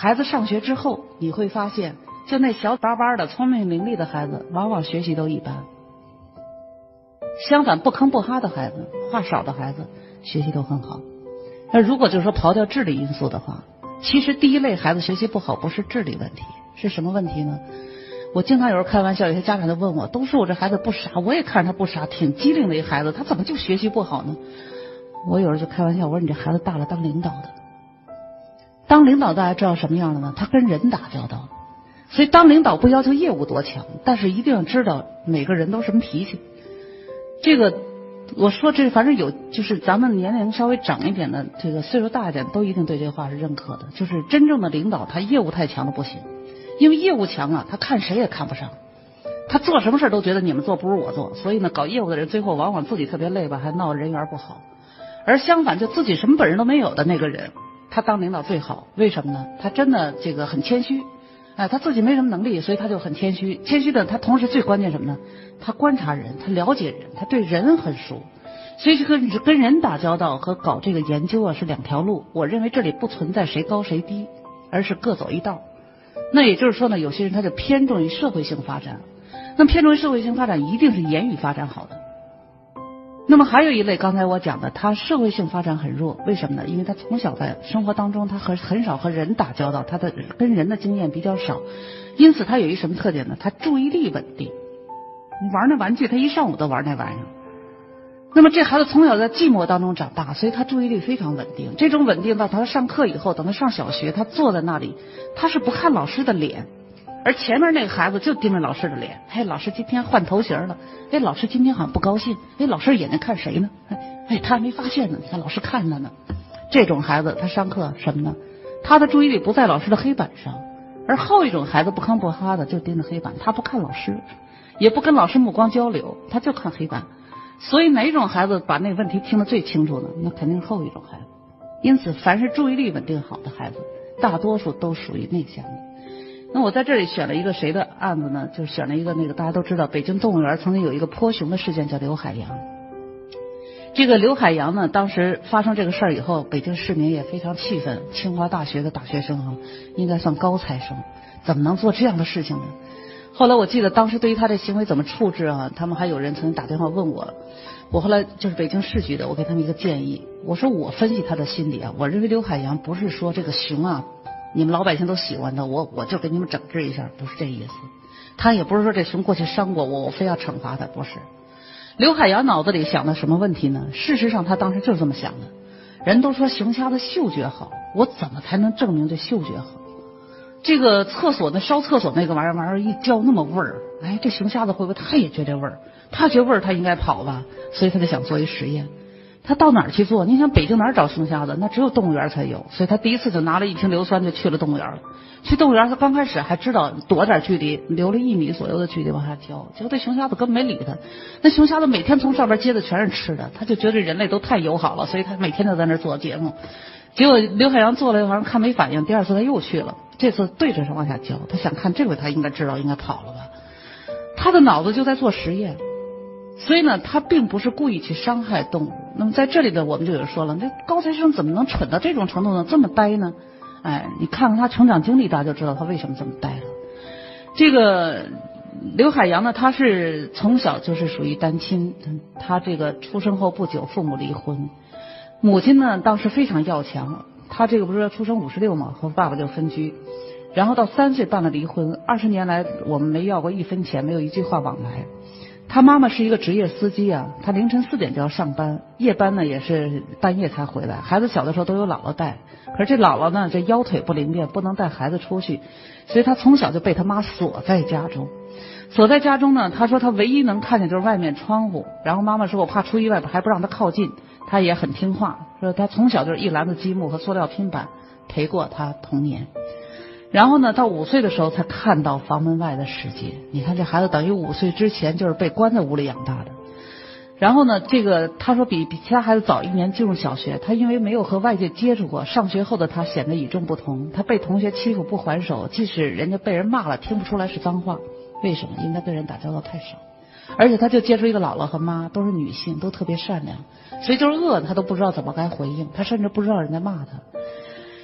孩子上学之后，你会发现，就那小巴巴的、聪明伶俐的孩子，往往学习都一般。相反，不吭不哈的孩子，话少的孩子，学习都很好。那如果就是说刨掉智力因素的话，其实第一类孩子学习不好不是智力问题，是什么问题呢？我经常有时候开玩笑，有些家长就问我，都说我这孩子不傻，我也看着他不傻，挺机灵的一孩子，他怎么就学习不好呢？我有时候就开玩笑，我说你这孩子大了当领导的。当领导大家知道什么样的呢？他跟人打交道，所以当领导不要求业务多强，但是一定要知道每个人都什么脾气。这个我说这反正有，就是咱们年龄稍微长一点的，这个岁数大一点，都一定对这个话是认可的。就是真正的领导，他业务太强的不行，因为业务强啊，他看谁也看不上，他做什么事都觉得你们做不如我做，所以呢，搞业务的人最后往往自己特别累吧，还闹人缘不好。而相反，就自己什么本事都没有的那个人，他当领导最好。为什么呢？他真的这个很谦虚，他自己没什么能力，所以他就很谦虚。谦虚的他同时最关键什么呢？他观察人，他了解人，他对人很熟。所以这个跟人打交道和搞这个研究啊是两条路。我认为这里不存在谁高谁低，而是各走一道。那也就是说呢，有些人他就偏重于社会性发展。那么偏重于社会性发展，一定是言语发展好的。那么还有一类，刚才我讲的，他社会性发展很弱，为什么呢？因为他从小在生活当中，他很少和人打交道，他的跟人的经验比较少，因此他有一什么特点呢？他注意力稳定。你玩那玩具，他一上午都玩那玩意儿。那么这孩子从小在寂寞当中长大，所以他注意力非常稳定。这种稳定到他上课以后，等他上小学，他坐在那里，他是不看老师的脸。而前面那个孩子就盯着老师的脸，老师今天换头型了，老师今天好像不高兴，老师眼睛看谁呢？他还没发现呢，你看老师看他呢。这种孩子他上课什么呢？他的注意力不在老师的黑板上。而后一种孩子不吭不哈的就盯着黑板，他不看老师，也不跟老师目光交流，他就看黑板。所以哪种孩子把那个问题听得最清楚呢？那肯定是后一种孩子。因此凡是注意力稳定好的孩子，大多数都属于内向的。那我在这里选了一个谁的案子呢？就是选了一个那个大家都知道，北京动物园曾经有一个泼熊的事件，叫刘海洋。这个刘海洋呢，当时发生这个事儿以后，北京市民也非常气愤。清华大学的大学生啊，应该算高材生，怎么能做这样的事情呢？后来我记得当时对于他这行为怎么处置啊，他们还有人曾经打电话问我。我后来就是北京市局的，我给他们一个建议，我说我分析他的心理啊，我认为刘海洋不是说这个熊啊，你们老百姓都喜欢他，我就给你们整治一下，不是这意思。他也不是说这熊过去伤过我非要惩罚他，不是。刘海洋脑子里想的什么问题呢？事实上他当时就是这么想的。人都说熊瞎子嗅觉好，我怎么才能证明这嗅觉好？这个厕所烧厕所那个玩意儿一浇那么味儿，这熊瞎子会不会他也觉得味儿？他觉得味儿他应该跑吧，所以他就想做一实验。他到哪儿去做？你想北京哪儿找熊瞎子？那只有动物园才有。所以他第一次就拿了一瓶硫酸就去了动物园了。去动物园他刚开始还知道躲点距离，留了1米左右的距离往下挑，结果这熊瞎子根本没理他。那熊瞎子每天从上边接的全是吃的，他就觉得人类都太友好了，所以他每天都在那儿做节目。结果刘海洋做了一会儿看没反应，第二次他又去了，这次对着是往下浇，他想看这回他应该知道应该跑了吧。他的脑子就在做实验，所以呢他并不是故意去伤害动物。那么在这里呢我们就有人说了，这高材生怎么能蠢到这种程度呢？这么呆呢？你看看他成长经历，大家就知道他为什么这么呆了。这个刘海洋呢，他是从小就是属于单亲，他这个出生后不久父母离婚，母亲呢当时非常要强，他这个不是出生56嘛，和爸爸就分居，然后到3岁办了离婚，20年来我们没要过1分钱，没有一句话往来。他妈妈是一个职业司机啊，他凌晨4点就要上班，夜班呢也是半夜才回来。孩子小的时候都有姥姥带，可是这姥姥呢这腰腿不灵便，不能带孩子出去，所以他从小就被他妈锁在家中。锁在家中呢，他说他唯一能看见就是外面窗户，然后妈妈说我怕出意外，还不让他靠近，他也很听话，说他从小就是一篮子积木和塑料拼板陪过他童年。然后呢，到5岁的时候才看到房门外的世界。你看这孩子等于5岁之前就是被关在屋里养大的。然后呢，这个他说比其他孩子早1年进入小学，他因为没有和外界接触过，上学后的他显得与众不同。他被同学欺负不还手，即使人家被人骂了，听不出来是脏话。为什么？因为他跟人打交道太少，而且他就接触一个姥姥和妈，都是女性，都特别善良，所以就是饿他都不知道怎么该回应，他甚至不知道人家骂他。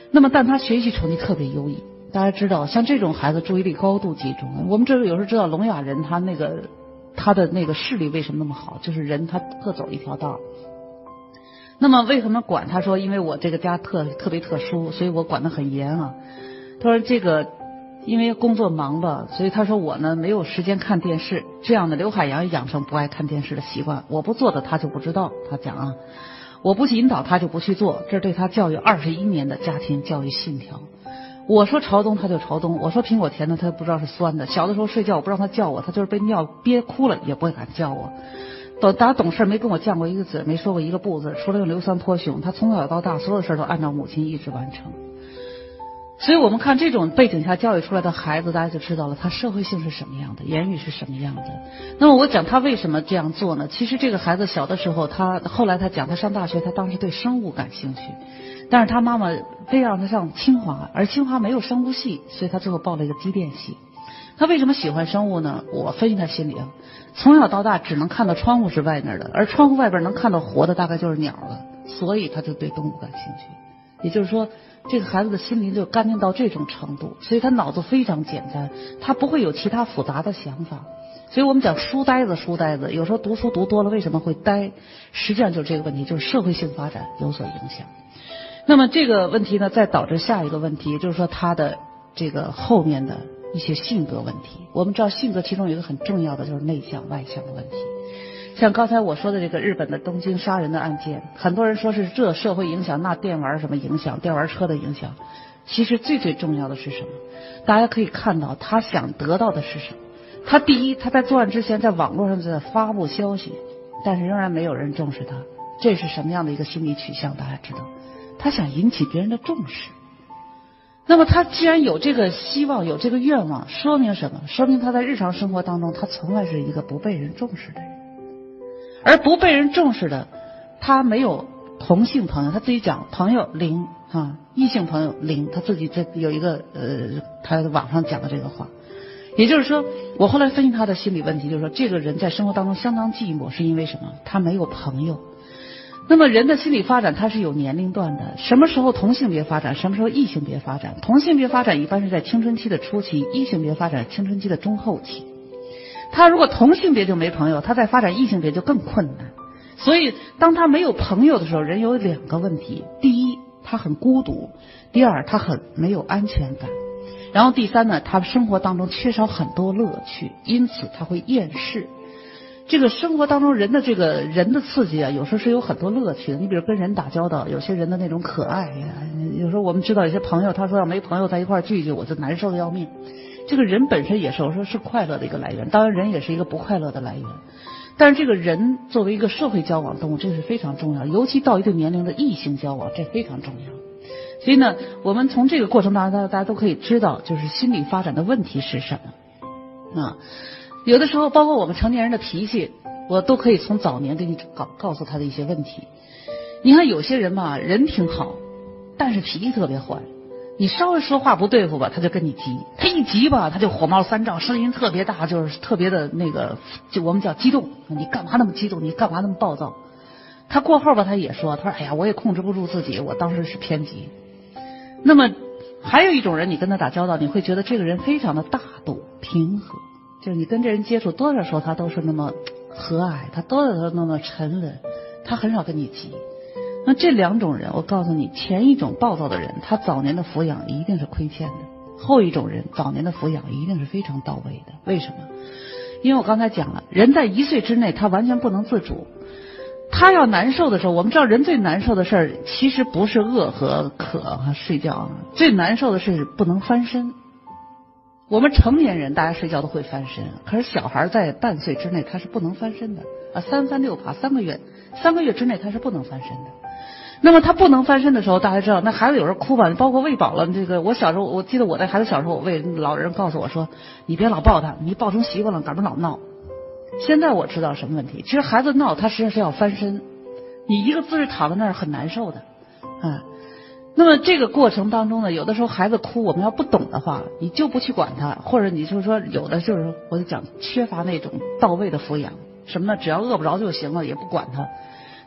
那么但他学习成绩特别优异。大家知道像这种孩子注意力高度集中，我们这有时候知道聋哑人他的那个视力为什么那么好，就是人他各走一条道。那么为什么管他说因为我这个家特别特殊，所以我管得很严啊。他说这个因为工作忙吧，所以他说我呢没有时间看电视，这样的刘海洋养成不爱看电视的习惯，我不做的他就不知道。他讲啊，我不去引导他就不去做，这是对他教育21年的家庭教育信条。我说朝东他就朝东，我说苹果甜的他不知道是酸的。小的时候睡觉我不让他叫我，他就是被尿憋哭了也不会敢叫我。打懂事没跟我犟过一个字，没说过一个不字，除了用硫酸泼熊，他从小到大所有事都按照母亲意志完成。所以我们看这种背景下教育出来的孩子，大家就知道了他社会性是什么样的，言语是什么样的。那么我讲他为什么这样做呢？其实这个孩子小的时候，后来他讲他上大学，他当时对生物感兴趣，但是他妈妈非让他上清华，而清华没有生物系，所以他最后报了一个机电系。他为什么喜欢生物呢？我分析他心里啊，从小到大只能看到窗户是外面的，而窗户外边能看到活的大概就是鸟了，所以他就对动物感兴趣。也就是说这个孩子的心灵就干净到这种程度，所以他脑子非常简单，他不会有其他复杂的想法。所以我们讲书呆子，有时候读书读多了为什么会呆，实际上就是这个问题，就是社会性发展有所影响。那么这个问题呢再导致下一个问题，也就是说他的这个后面的一些性格问题。我们知道性格其中有一个很重要的就是内向外向的问题。像刚才我说的这个日本的东京杀人的案件，很多人说是这社会影响，那电玩什么影响，电玩车的影响。其实最重要的是什么？大家可以看到他想得到的是什么。他第一，他在作案之前在网络上在发布消息，但是仍然没有人重视他。这是什么样的一个心理取向？大家知道，他想引起别人的重视。那么他既然有这个希望，有这个愿望，说明什么？说明他在日常生活当中，他从来是一个不被人重视的人。而不被人重视的，他没有同性朋友，他自己讲朋友零啊，异性朋友零，他自己这有一个他网上讲的这个话。也就是说，我后来分析他的心理问题，就是说这个人在生活当中相当寂寞，是因为什么？他没有朋友。那么人的心理发展它是有年龄段的，什么时候同性别发展，什么时候异性别发展？同性别发展一般是在青春期的初期，异性别发展青春期的中后期。他如果同性别就没朋友，他在发展异性别就更困难。所以当他没有朋友的时候，人有2个问题：第一，他很孤独；第二，他很没有安全感。然后第三呢，他生活当中缺少很多乐趣，因此他会厌世。这个生活当中人的刺激啊，有时候是有很多乐趣的。你比如跟人打交道，有些人的那种可爱呀，有时候我们知道有些朋友，他说要没朋友在一块聚聚，我就难受的要命。这个人本身也是有时候是快乐的一个来源，当然人也是一个不快乐的来源。但是这个人作为一个社会交往动物，这是非常重要，尤其到一定年龄的异性交往，这非常重要。所以呢，我们从这个过程当中，大家都可以知道，就是心理发展的问题是什么啊。有的时候包括我们成年人的脾气，我都可以从早年给你告诉他的一些问题。你看有些人吧，人挺好，但是脾气特别坏。你稍微说话不对付吧，他就跟你急，他一急吧，他就火冒三丈，声音特别大，就是特别的那个，就我们叫激动。你干嘛那么激动？你干嘛那么暴躁？他过后吧，他也说，他说哎呀，我也控制不住自己，我当时是偏激。那么还有一种人，你跟他打交道，你会觉得这个人非常的大度平和，就是你跟这人接触多少时候他都是那么和蔼，他多少都那么沉稳，他很少跟你急。那这2种人，我告诉你，前一种暴躁的人，他早年的抚养一定是亏欠的；后一种人早年的抚养一定是非常到位的。为什么？因为我刚才讲了，人在1岁之内他完全不能自主。他要难受的时候，我们知道人最难受的事儿其实不是饿和渴和睡觉，最难受的是不能翻身。我们成年人大家睡觉都会翻身，可是小孩在半岁之内他是不能翻身的啊，3翻6爬3个月之内他是不能翻身的。那么他不能翻身的时候，大家知道那孩子有时候哭吧，包括喂饱了，这个我小时候我记得我在孩子小时候，我喂老人告诉我说，你别老抱他，你抱成习惯了，赶不老闹。现在我知道什么问题，其实孩子闹他实际上是要翻身，你一个姿势躺在那儿很难受的啊。那么这个过程当中呢，有的时候孩子哭，我们要不懂的话，你就不去管他，或者你就是说有的就是我就讲缺乏那种到位的抚养，什么呢？只要饿不着就行了，也不管他。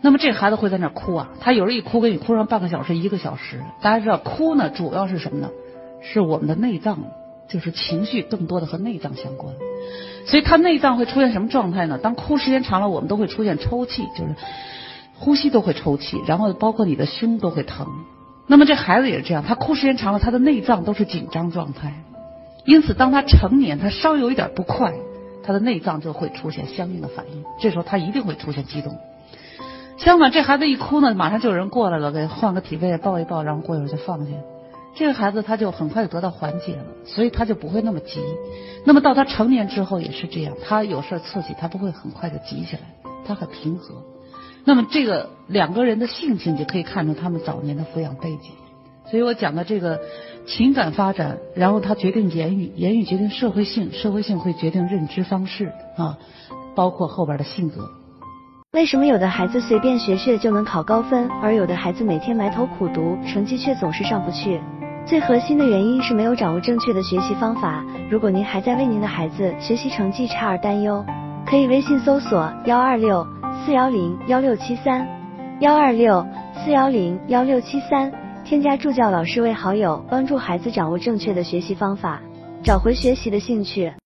那么这孩子会在那儿哭啊，他有时候一哭给你哭上半个小时、1个小时。大家知道哭呢主要是什么呢？是我们的内脏，就是情绪更多的和内脏相关。所以他内脏会出现什么状态呢？当哭时间长了，我们都会出现抽泣，就是呼吸都会抽泣，然后包括你的胸都会疼。那么这孩子也是这样，他哭时间长了，他的内脏都是紧张状态。因此当他成年，他稍有一点不快，他的内脏就会出现相应的反应，这时候他一定会出现激动。相反，这孩子一哭呢，马上就有人过来了，给换个体位抱一抱，然后过一会儿就放下。这个孩子他就很快就得到缓解了，所以他就不会那么急。那么到他成年之后也是这样，他有事刺激他不会很快就急起来，他很平和。那么这个2个人的性情就可以看出他们早年的抚养背景。所以我讲的这个情感发展，然后它决定言语，言语决定社会性，社会性会决定认知方式啊，包括后边的性格。 为什么有的孩子随便学学就能考高分，而有的孩子每天埋头苦读，成绩却总是上不去？最核心的原因是没有掌握正确的学习方法。如果您还在为您的孩子学习成绩差而担忧，可以微信搜索126-410-1673 126-410-1673，添加助教老师为好友，帮助孩子掌握正确的学习方法，找回学习的兴趣。